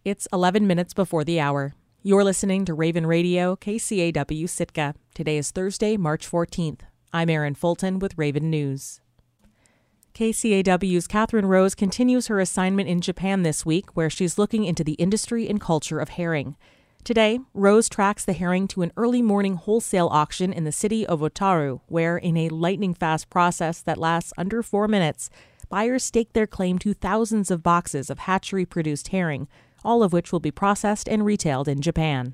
It's 11 minutes before the hour. You're listening to Raven Radio, KCAW Sitka. Today is Thursday, March 14th. I'm Erin Fulton with Raven News. KCAW's Catherine Rose continues her assignment in Japan this week, where she's looking into the industry and culture of herring. Today, Rose tracks the herring to an early morning wholesale auction in the city of Otaru, where, in a lightning-fast process that lasts under 4 minutes, buyers stake their claim to thousands of boxes of hatchery-produced herring, all of which will be processed and retailed in Japan.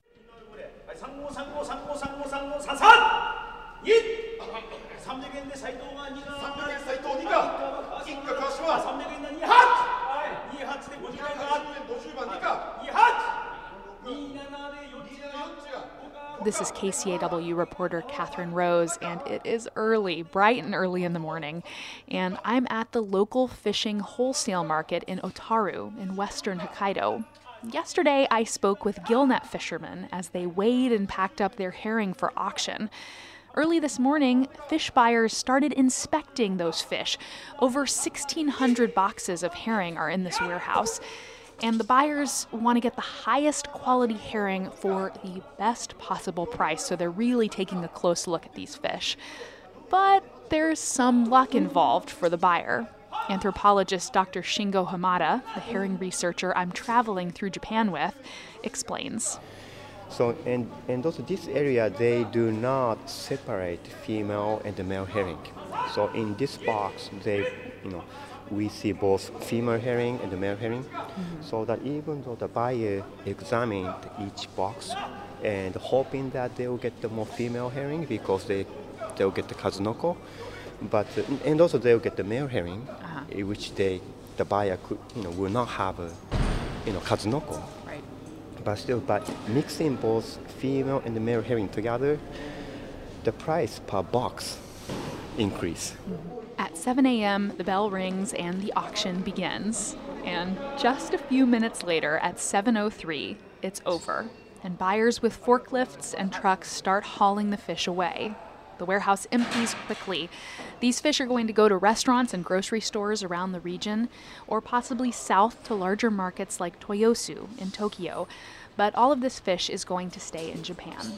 This is KCAW reporter Catherine Rose, and it is early, bright and early in the morning, and I'm at the local fishing wholesale market in Otaru in western Hokkaido. Yesterday, I spoke with gillnet fishermen as they weighed and packed up their herring for auction. Early this morning, fish buyers started inspecting those fish. Over 1,600 boxes of herring are in this warehouse. And the buyers want to get the highest quality herring for the best possible price, so they're really taking a close look at these fish. But there's some luck involved for the buyer. Anthropologist Dr. Shingo Hamada, the herring researcher I'm traveling through Japan with, explains. So, and also this area, they do not separate female and the male herring. So in this box, we see both female herring and the male herring, so that even though the buyer examined each box and hoping that they will get the more female herring because they'll get the Kazunoko, and also they'll get the male herring, which the buyer could, will not have a, Kazunoko. Right. But still, by mixing both female and the male herring together, the price per box increase. At 7 a.m., the bell rings and the auction begins. And just a few minutes later, at 7:03, it's over. And buyers with forklifts and trucks start hauling the fish away. The warehouse empties quickly. These fish are going to go to restaurants and grocery stores around the region, or possibly south to larger markets like Toyosu in Tokyo. But all of this fish is going to stay in Japan.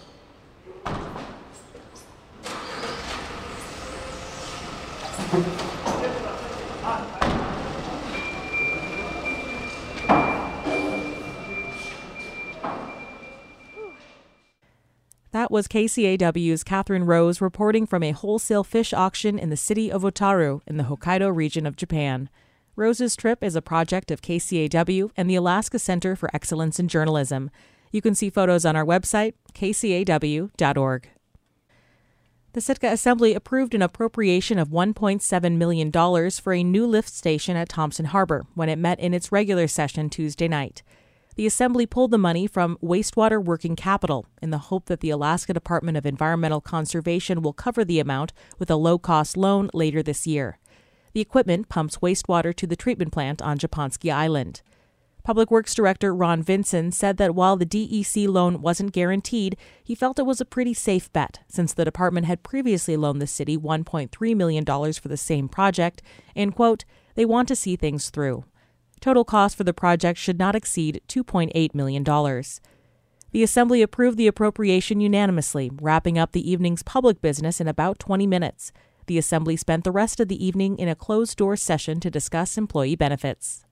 That was KCAW's Catherine Rose reporting from a wholesale fish auction in the city of Otaru in the Hokkaido region of Japan. Rose's trip is a project of KCAW and the Alaska Center for Excellence in Journalism. You can see photos on our website, kcaw.org. The Sitka Assembly approved an appropriation of $1.7 million for a new lift station at Thompson Harbor when it met in its regular session Tuesday night. The Assembly pulled the money from wastewater working capital in the hope that the Alaska Department of Environmental Conservation will cover the amount with a low-cost loan later this year. The equipment pumps wastewater to the treatment plant on Japansky Island. Public Works Director Ron Vinson said that while the DEC loan wasn't guaranteed, he felt it was a pretty safe bet since the department had previously loaned the city $1.3 million for the same project and, quote, they want to see things through. Total cost for the project should not exceed $2.8 million. The Assembly approved the appropriation unanimously, wrapping up the evening's public business in about 20 minutes. The Assembly spent the rest of the evening in a closed-door session to discuss employee benefits.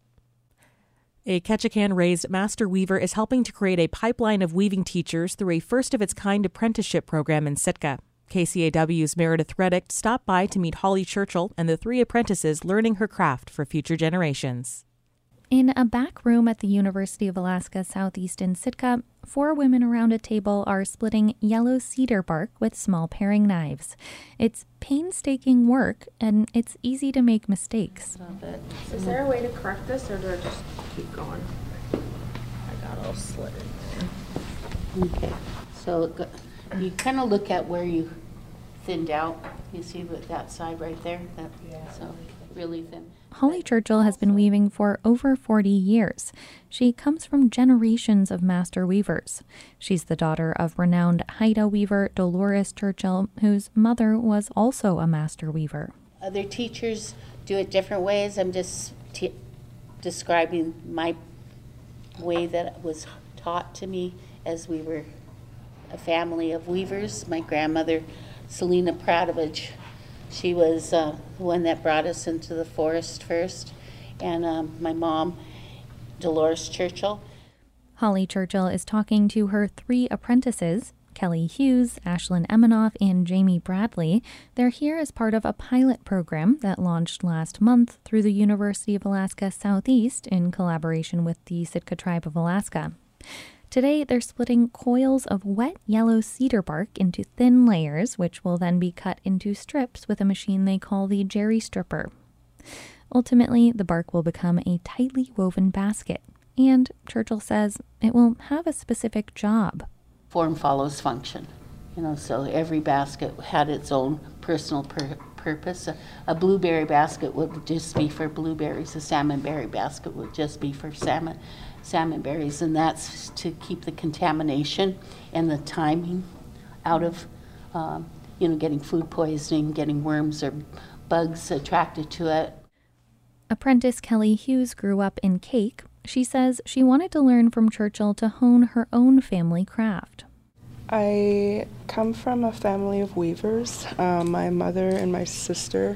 A Ketchikan-raised master weaver is helping to create a pipeline of weaving teachers through a first-of-its-kind apprenticeship program in Sitka. KCAW's Meredith Reddick stopped by to meet Holly Churchill and the 3 apprentices learning her craft for future generations. In a back room at the University of Alaska Southeast in Sitka, 4 women around a table are splitting yellow cedar bark with small paring knives. It's painstaking work, and it's easy to make mistakes. Is there a way to correct this, or do I just keep going? I got all slitted. Okay, so you kind of look at where you thinned out. You see with that side right there? So really thin. Holly Churchill has been weaving for over 40 years. She comes from generations of master weavers. She's the daughter of renowned Haida weaver Dolores Churchill, whose mother was also a master weaver. Other teachers do it different ways. I'm just describing my way that was taught to me as we were a family of weavers. My grandmother, Selena Pradovich, she was the one that brought us into the forest first, and my mom, Dolores Churchill. Holly Churchill is talking to her 3 apprentices, Kelly Hughes, Ashlyn Eminoff, and Jamie Bradley. They're here as part of a pilot program that launched last month through the University of Alaska Southeast in collaboration with the Sitka Tribe of Alaska. Today, they're splitting coils of wet yellow cedar bark into thin layers, which will then be cut into strips with a machine they call the Jerry Stripper. Ultimately, the bark will become a tightly woven basket, and Churchill says it will have a specific job. Form follows function, so every basket had its own personal purpose. A blueberry basket would just be for blueberries. A salmonberry basket would just be for salmon berries, and that's to keep the contamination and the timing out of, getting food poisoning, getting worms or bugs attracted to it. Apprentice Kelly Hughes grew up in Cake. She says she wanted to learn from Churchill to hone her own family craft. I come from a family of weavers. My mother and my sister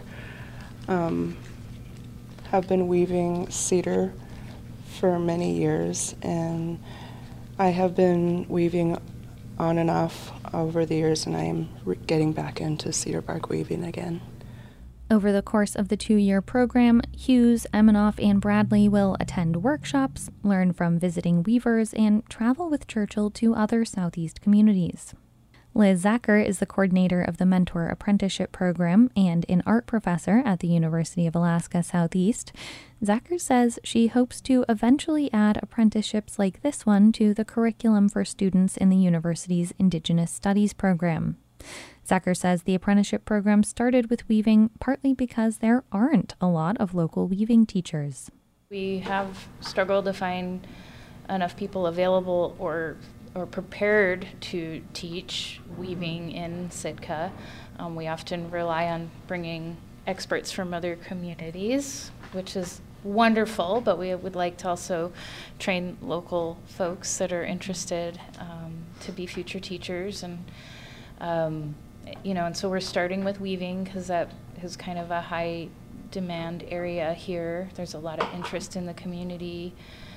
have been weaving cedar for many years, and I have been weaving on and off over the years, and I am getting back into cedar bark weaving again. Over the course of the 2-year program, Hughes, Eminoff, and Bradley will attend workshops, learn from visiting weavers, and travel with Churchill to other Southeast communities. Liz Zacher is the coordinator of the Mentor Apprenticeship Program and an art professor at the University of Alaska Southeast. Zacher says she hopes to eventually add apprenticeships like this one to the curriculum for students in the university's Indigenous Studies program. Zacher says the apprenticeship program started with weaving partly because there aren't a lot of local weaving teachers. We have struggled to find enough people available or prepared to teach weaving in Sitka. We often rely on bringing experts from other communities, which is wonderful, but we would like to also train local folks that are interested to be future teachers. And so we're starting with weaving because that is kind of a high demand area here. There's a lot of interest in the community.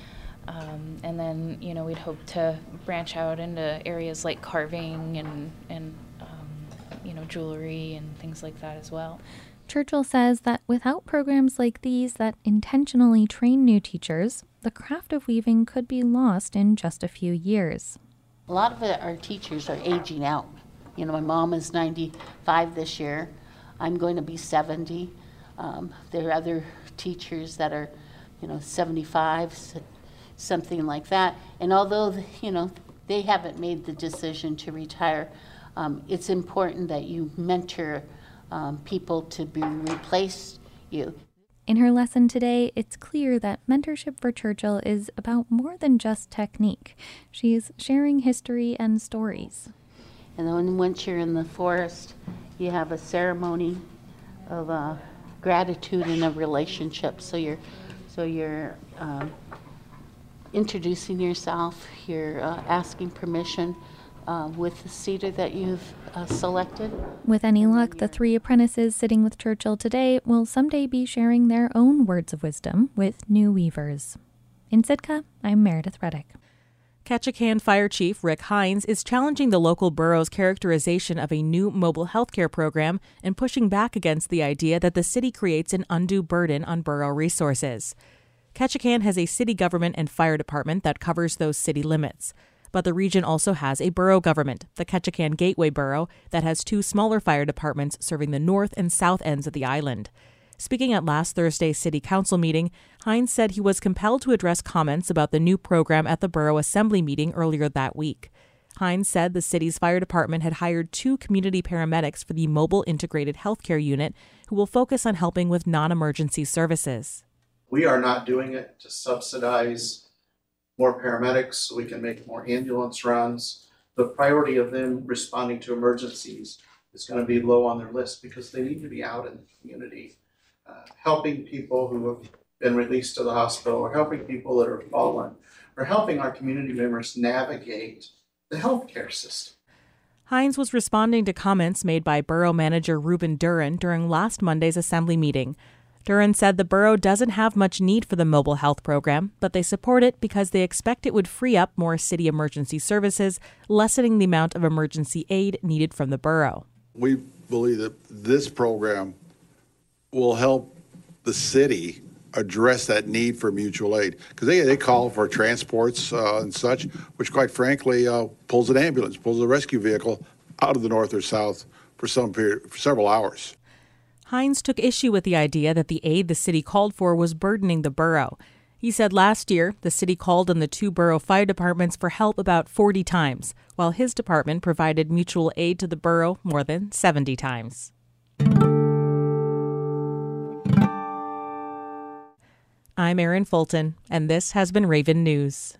And then, we'd hope to branch out into areas like carving and jewelry and things like that as well. Churchill says that without programs like these that intentionally train new teachers, the craft of weaving could be lost in just a few years. A lot of our teachers are aging out. My mom is 95 this year. I'm going to be 70. There are other teachers that are, 75, something like that. And although, they haven't made the decision to retire, it's important that you mentor people to be replace you. In her lesson today, it's clear that mentorship for Churchill is about more than just technique. She's sharing history and stories. And then once you're in the forest, you have a ceremony of gratitude and a relationship. So you're introducing yourself. You're asking permission with the cedar that you've selected. With any luck, the 3 apprentices sitting with Churchill today will someday be sharing their own words of wisdom with new weavers. In Sitka, I'm Meredith Reddick. Ketchikan Fire Chief Rick Hines is challenging the local borough's characterization of a new mobile healthcare program and pushing back against the idea that the city creates an undue burden on borough resources. Ketchikan has a city government and fire department that covers those city limits. But the region also has a borough government, the Ketchikan Gateway Borough, that has 2 smaller fire departments serving the north and south ends of the island. Speaking at last Thursday's city council meeting, Hines said he was compelled to address comments about the new program at the borough assembly meeting earlier that week. Hines said the city's fire department had hired 2 community paramedics for the Mobile Integrated Healthcare Unit who will focus on helping with non-emergency services. We are not doing it to subsidize more paramedics so we can make more ambulance runs. The priority of them responding to emergencies is going to be low on their list because they need to be out in the community helping people who have been released to the hospital, or helping people that are fallen, or helping our community members navigate the healthcare system. Hines was responding to comments made by Borough Manager Ruben Duran during last Monday's Assembly meeting. Duran said the borough doesn't have much need for the mobile health program, but they support it because they expect it would free up more city emergency services, lessening the amount of emergency aid needed from the borough. We believe that this program will help the city address that need for mutual aid, because they call for transports and such, which quite frankly pulls an ambulance, pulls a rescue vehicle out of the north or south for some period, for several hours. Hines took issue with the idea that the aid the city called for was burdening the borough. He said last year the city called on the 2 borough fire departments for help about 40 times, while his department provided mutual aid to the borough more than 70 times. I'm Erin Fulton, and this has been Raven News.